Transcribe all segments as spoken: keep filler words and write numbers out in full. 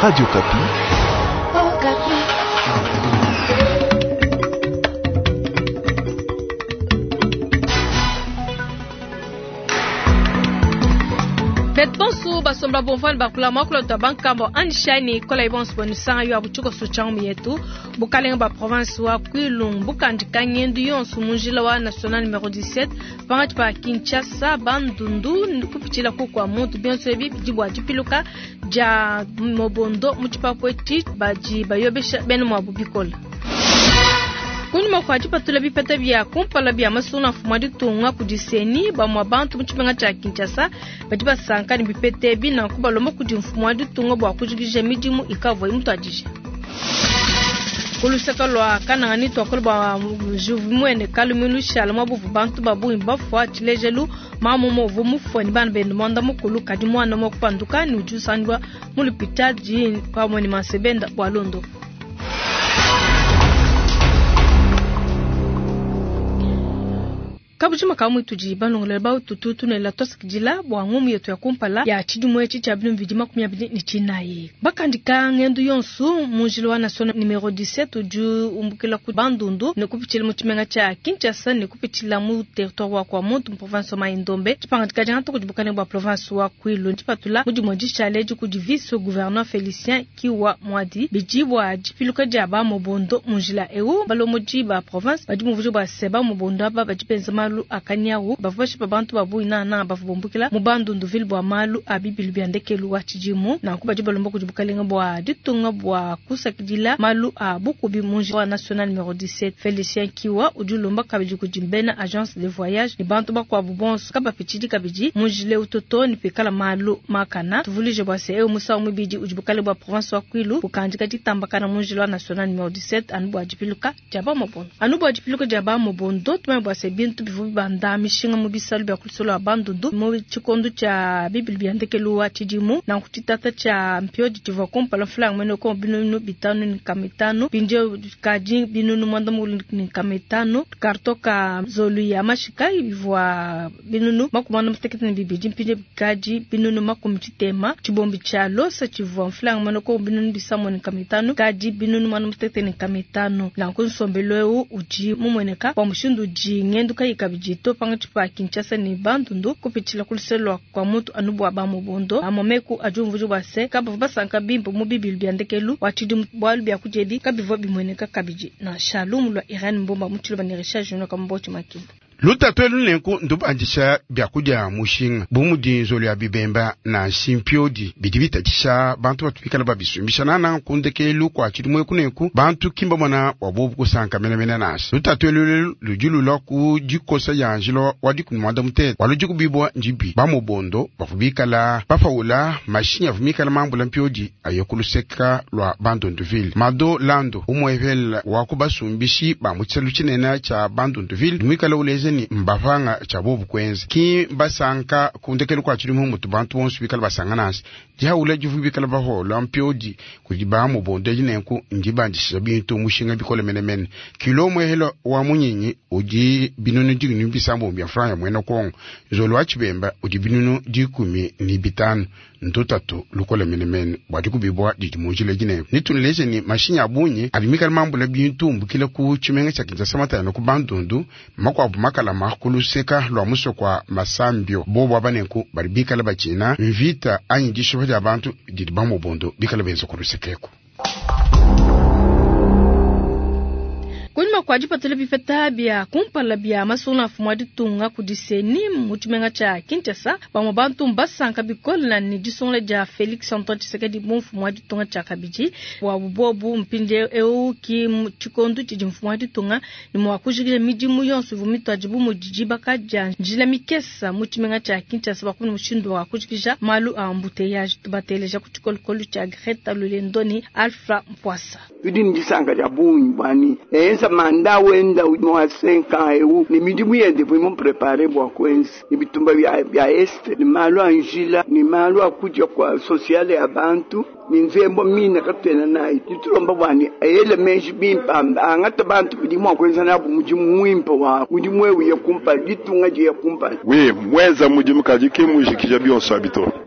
Radio Kapi. Oh, Kapi. Betponsu basomba bonfan bakula makula tabankambo anshani kola ibons bonisa yo abuchuko suchamu yetu bukalenga ba province wa Kwilung bukandika nyendu yonsu munjila wa national numéro dix-sept pangati pa Kinshasa bandundu ndikupichila kwa muntu bionso ebi jibwa jipiluka ja mobondo muchipa poeti baji bayobesha benu mabubikola kunyuma kwa jipa tulabi peta bia kumpala bia masuna fumadi tunga kudiseni ba mwabantu mchipenga cha Kinshasa bajiba sanka ni bipete bi na kuba lomo kudi mfumadi tunga bwa kujigije midimu ikavo imutu ajije kuluseka lwa kanangani tokolo ba juvumwene kalumulu shalama bu bantu babu imbafwa tilejelu mamumo vumufoni ban ben monda mukulu kadi mwana mo kupanduka ni ujusandwa mulipita ji kwa moni masebenda bwa londo kabujima kamu itujiba nongoleba tututu ne la toskijila bwa ngumu yetu ya kumpala ya chidumwe chicha binu vidima kumya bini ni chinaye bakandika ngendu yonsu mujilo wa national numéro dix-sept uju umbukila ku bandundu ne kupichila muchimenga cha Kinshasa ne kupichila mu territoire wa kwa muntu province ma Indombe chipangandika janto kujibukane bwa province wa Kwilung chipatula mujimoji challenge ku vice gouverneur Félicien Kiwa Mwadi bijibwa jipiluka jaba mobondo mujila ewu balo mujiba province bajimuvujo ba seba mobondo aba bajipenza malu akanyawu bavushi babantu babu ina na bavubombukila mubandu nduvili bwa malu abibilu byandekelu wachijimu na kuba jibalombo kujibukalenga bwa ditunga bwa kusakidila malu abuku bimunji wa national numéro dix-sept Félicien Kiwa ujulomba kabiji kujimbena agence de voyage ni bantu bakwa bubonso kaba pichidi kabiji munjile utoto ni pekala malu makana tuvulije bwa seo musa umibiji ujibukale bwa province wa Kwilu bukanjika ditambakana munjile wa national numéro dix-sept anu bwa jipiluka jaba mobondo anu bwa jipiluka jaba mobondo tume bwa sebintu bivu banda mishinga mubisalu bya kulisolo abandundu mu chikondo cha bibil byandekelu wa chidimu na kutitata cha mpioji tiva kompala flang meno ko binunu bitanu ni kamitano binje kaji binunu mwanda mulu ni kamitano kartoka zolu ya mashika ivwa binunu makumana mstekete ni bibiji mpinje kaji binunu makumchitema chibombi cha losa chivwa flang meno ko binunu bisamo ni kamitano kaji binunu mwana mstekete ni kamitano na kunsombelweu uji mumweneka kwa mshindu ji ngendu kai kabijito pangati pa Kinshasa ni bandundu kupichila kuliselwa kwa mutu anubu abamu bondo amomeku ajumvuju base kabavu basanka bimbo mubibilu byandekelu wachidi bwalu bya kujebi kabivo bimweneka kabiji na shalumu lwa Iran mbomba mutilo banirisha juno kambochi makinda lutatwelu lenku ndubanjisha byakuja mushinga bumudi nzolo ya bibemba na simpiodi bidibita jisha bantu batupikala babisumbisha nana kundekelu kwa chidumwe kuneku bantu kimba mwana wabobu kusanka menemene nasi lutatwelu lujulu loku jikosa ya anjilo wadiku mwanda mutete walujiku bibwa njibi bamobondo bafubikala bafaula mashinya vumikala mambula mpiodi ayokuluseka lwa bandonduville mado lando umwevela wakubasumbishi bamutselu chinena cha bandonduville dumikala uleze ni mbafanga chabobu kwenzi ki basanka kundekelu kwa chirimu mutu bantu bonsu bikala basanga nasi jiha ule jufu bikala baho lampiodi kujiba mu bonde jinenku njiba njisha bintu mushinga bikole menemene kilo mwehelo wa munyinyi uji binunu digni bisambo mbya franga mwena kongo zolo wachibemba uji binunu dikumi ni bitanu ntotatu lukole menemene wadiku bibwa dijimujile jine nitunileze ni mashinya abunye alimikala mambo la bintu mbukile ku chimenga cha Kinshasa matano ku bandundu makwa makala makulu seka lwa muso kwa masambio bobo abanenku baribikala bachina mvita anyi jishofa abantu didibamo bondo bikala benzo kurusekeko kunyuma kwa jipa telebi feta bia kumpala bia masuna fumadi tunga kudiseni mutimenga cha Kinshasa ba mabantu mbasanka bikola ni disonle ja Felix Antoine Tshisekedi mfumadi tunga cha kabiji wa bubobu mpinde eu ki chikondo chiji mfumadi tunga ni mwakujigile midimu yonsu vumito ajibu mujijiba kaja njila mikesa mutimenga cha Kinshasa bakuni mushindo wa kujikija malu ambuteyage tubateleja kuchikolo kolu cha Greta Lulendoni Alpha Mpwasa udini disanga ja bunyi bani ensa manda wenda mwa cinq eu ni midimu yende vimo prepare bwa kwenzi ni bitumba bya bya este ni malu anjila ni malu akuja kwa sociale ya bantu ni nzembo mina katena nayi nitulomba bwani ayele menji bimpa angata bantu bidimo kwenza nabu mujimu mwimpa wa mujimu wewe yakumpa ditunga je yakumpa we mweza mujimu kajike mujikija bionso abito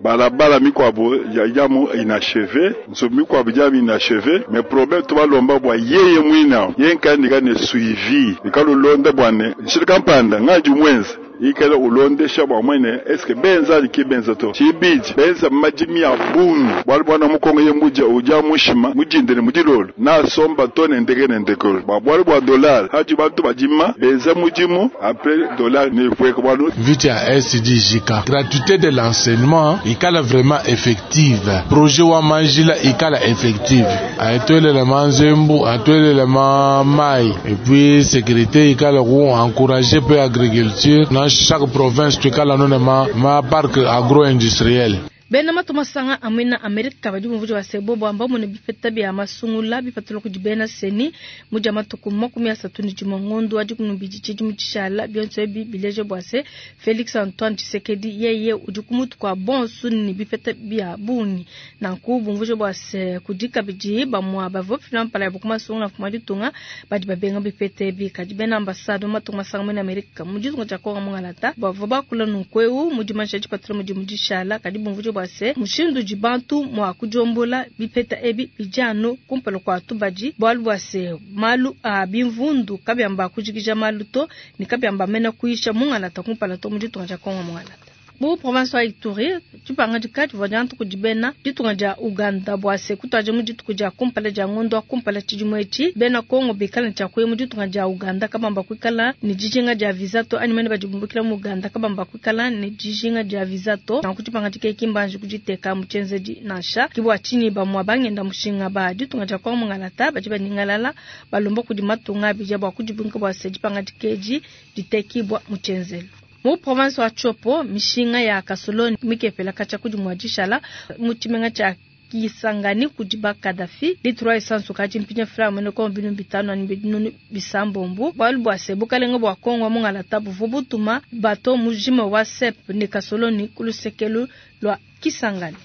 balabala mikwabo ya yamu inachevé nso mikwabo jamu inachevé mais problème to balomba bwa yeye mwina yenka ndika ne suivi ikalo londa bwane shirika mpanda ngaji mwenza ikala ulonde shabwa mwene eske benza liki benza to chibiji benza majimi ya bunu wali bwana mukongo ye muja uja mushima mujindene mujilolo na somba tone ndekene ndekolo babwali bwa dollar haji bantu bajima benza mujimu après dollar ne fweko bwanu vite ya S D J K gratuité de l'enseignement ikala vraiment effective projet wa manjila ikala effective atole le manzembu atole le mai et puis sécurité ikala ko encourager peu agriculture dans chaque province tu kala non ma ma parc agro-industriel bena matumasanga amina Amerika bajumu vujo wasebobo ambao mune bifeta bya masungula bifatilo kujibena seni muja matuku makumi asatu ni jumongondo ajukunu bijichi muchishala byonso bi bileje bwase Felix Antoine Tshisekedi yeye ujukumutu kwa bonsu ni bifeta bya buni na kubu vujo bwase kujika biji bamwa bavo finampala bukuma sungula kumadi tunga baji babenga bifete bi kajibena ambasado matumasanga mune Amerika mujizu cha kwa mwangalata bavo bakula nkweu mujimansha chipatilo mujimujishala kadibu vujo bwase mushindu jibantu mwa kujombola bipeta ebi bijano kumpelo kwa tubaji bwalu bwase malu a bimvundu kabyamba kujigija maluto ni kabyamba mena kuisha mungala takumpala to mujitu ngaja kongo mungala bu province wa Ituri tupanga dikati vodantu kujibena ditunga Uganda bwase kutaje mujitu kuja kumpala ja ngondo kumpala chijumwechi bena Kongo bikala chakwe mujitu ngaja Uganda kabamba kwikala ni jijinga ja visato animene bajibumbukira mu Uganda kabamba kwikala ni jijinga ja visato na kutupanga dike kimbanje kujiteka muchenzeji nasha kibwa chini ba mwabangenda mushinga ba ditunga ja kwa mungalata bajiba ningalala balomba kujimatunga bijaba kujibunka bwase jipanga dikeji ditekibwa muchenzelo mu province wa Chopo mishinga ya Kasoloni mikepela kacha kujumwajishala muchimenga cha Kisangani kujiba Kadafi litroi sansu kachi mpinya fra mwene kwa mbinu bitano ni bidunu bisambombu balu bwase bukalenga bwa Kongo mungala tabu vubutuma bato mujima wa sep ni Kasoloni kulusekelu lwa Kisangani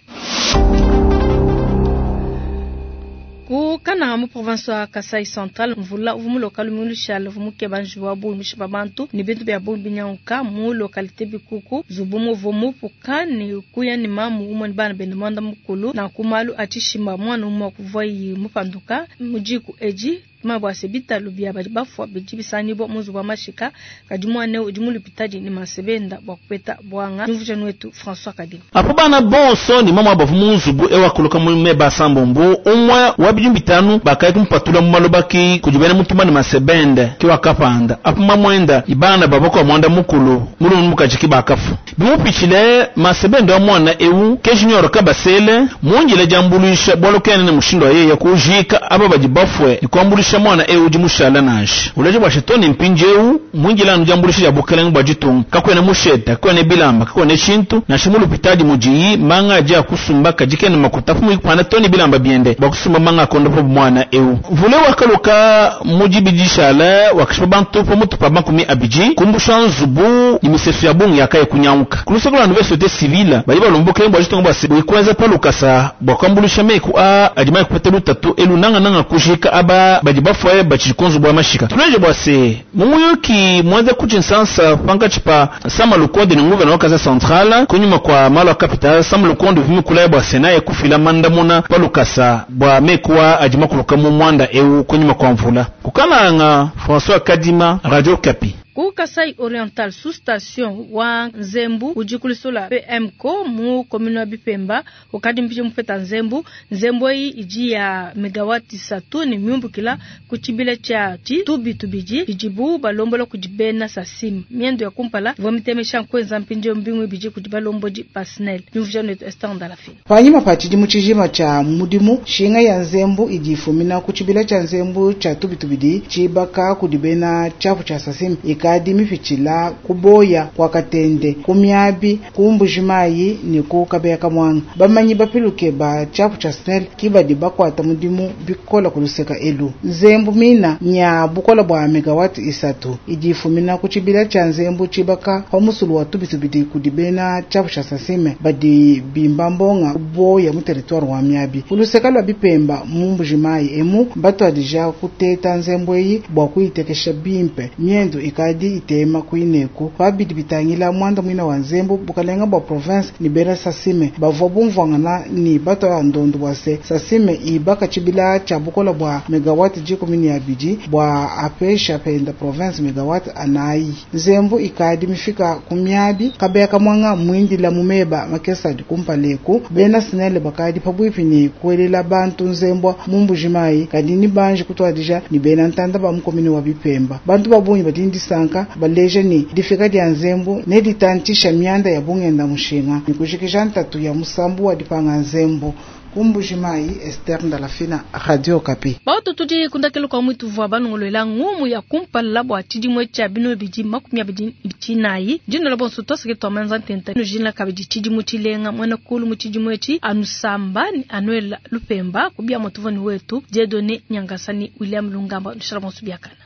ku kana mu province wa Kasai Central mvula vumu lokalu mu lushalo vumu ke banju wa bu mishiba bantu ni bintu bya bu binyanka mu localité bikuku zubumu vumu pukani kuya ni mamu umwe bana bendemanda mukulu na kumalu atishimba mwana umwe kuvoi mupanduka mujiku eji mabwase bitalu bya bafwa bijibisani bo muzu wa mashika kadimwa ne ujimulu pitaji ni masebenda bwa kupeta bwanga mvujanu wetu François Kadima apo bana bonso ni mama bavu muzu bu ewa kuluka mu meba sambombo umwe wabijumbitanu bakaye kumpatula mu malobaki kujibena mutuma ni masebende kiwa kapanda apo mamwenda ibana babako mwanda mukulu mulu mukajiki bakafu bimupichile masebende wa mwana ewu kejinyor kabasele munjile jambulisha bolokene ne mushindo yeye kujika aba bajibafwe ikwambulisha mwana ewu jimushala nashi ulaje bwashetoni mpinjeu mwinjila njambulisha ya bukelengu bwajitung kakwene musheta kwene bilamba kakwene chintu na shimulu pitaji mujiyi manga aja kusumba kajikene makutafu mwikupana toni bilamba biende bakusumba manga kondopo mwana ewu vule wakaluka mujibijishala wakishabantu po mutupa bankumi abiji kumbusha nzubu imisefu ya bungi yakaye kunyauka kulusakula nuvesete sivila bajiba lombokelengu bwajitung bwase bwikwenza palukasa bwakambulisha meku a ajimaye kupatelu tatu elu nanga nanga kushika aba bafwaye bachikonzo bwa mashika tuleje bwase mumuyuki mwanza kuchinsansa panga chipa sama lukonde ni nguva na wakaza centrala kunyuma kwa malo capital sama lukonde vimi kula bwa senaye kufila mandamuna palukasa bwa mekuwa ajima kuluka mu mwanda eu kunyuma kwa mvula kukana nga François Kadima Radio Kapi ku Kasai Oriental sous station wa Nzembu ujikulisola P M ko mu commune Bipemba ukadi mpije mfeta Nzembu Nzembu hii iji ya megawati satu ni miumbu kila kuchibile cha ti tubi tubiji ijibu balombola kujibena sasim miendo ya kumpala vomitemesha kwenza mpinje mbingu biji kujibalomboji personnel nyuvjano estanda la fin panyima pachiji muchijima cha mudimu shinga ya Nzembu ijifumina kuchibile cha Nzembu cha tubi tubidi chibaka kudibena chafu cha sasim kadi mifichila kuboya kwa katende kumyabi kumbujimayi ni kukabeka mwanga bamanyi bapiluke ba chapu cha snel kibadi bakwata mudimu bikola kuluseka elu Nzembu mina nya bukola bwa megawati isatu ijifumina kuchibila cha Nzembu chibaka homusulu wa tubitubidi kudibena chapu cha sasime badi bimbambonga kuboya mu territoire wa myabi kuluseka lwa Bipemba mumbujimayi emu bato adija kuteta Nzembu yi bwa kuitekesha bimpe myendo ikadi ikadi itema kuineku babidi bitangila mwanda mwina wa nzembo bukalenga bwa province ni bera Sasime bavobu mvangana ni bato ya ndondo bwase Sasime ibaka chibila chabukola bwa megawatt jikumini ya biji bwa apesha penda province megawatt anayi nzembo ikadi mifika kumyabi kabeka mwanga mwindi la mumeba makesa dikumpaleku bena sinele bakadi pabwipini kwelela bantu nzembo mumbujimai kadini banje kutwadija ni bena ntanda ba mkomini wa Bipemba bantu babunyi batindi sanka baleje ni difika dia nzembo ne ditantisha mianda ya bungenda mushinga ni kushikisha ntatu ya musambu wa dipanga nzembo Kumbujimai Esther Ndalafina Radio Okapi. Bato tudi kundakelo kwa mwitu vwa banongolola ngumu ya kumpala bwa chidimwe cha bino biji makumya biji bichinayi jino labo sutosa ke to manza tenta no jina ka biji chidimwe chilenga mwana kulu mu chidimwe chi anusamba ni Anuel Lupemba kubia motuvani wetu Jedone Nyangasani William Lungamba nshara msubiakana.